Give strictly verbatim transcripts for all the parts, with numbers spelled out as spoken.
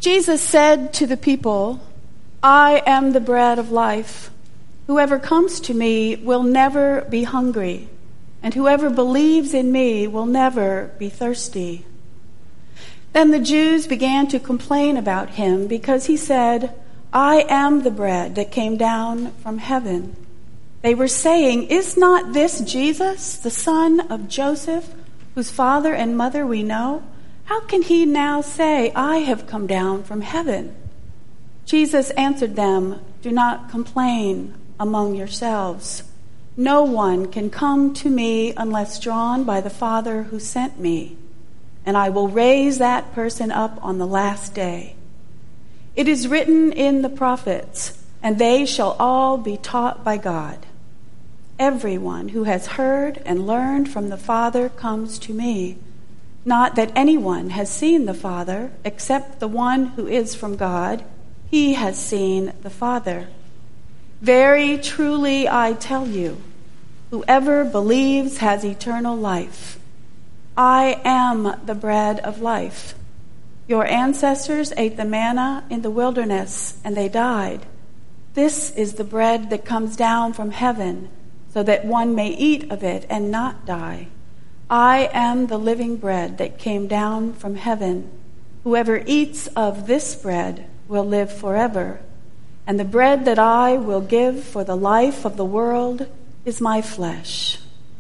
Jesus said to the people, "I am the bread of life. Whoever comes to me will never be hungry, and whoever believes in me will never be thirsty." Then the Jews began to complain about him because he said, "I am the bread that came down from heaven." They were saying, "Is not this Jesus, the son of Joseph, whose father and mother we know? How can he now say, 'I have come down from heaven'?" Jesus answered them, "Do not complain among yourselves. No one can come to me unless drawn by the Father who sent me, and I will raise that person up on the last day. It is written in the prophets, and they shall all be taught by God. Everyone who has heard and learned from the Father comes to me. Not that anyone has seen the Father, except the one who is from God. He has seen the Father. Very truly I tell you, whoever believes has eternal life. I am the bread of life. Your ancestors ate the manna in the wilderness, and they died. This is the bread that comes down from heaven, so that one may eat of it and not die. I am the living bread that came down from heaven. Whoever eats of this bread will live forever, and the bread that I will give for the life of the world is my flesh."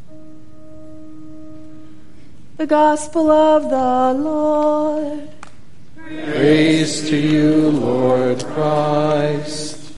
The Gospel of the Lord. Praise to you, Lord Christ.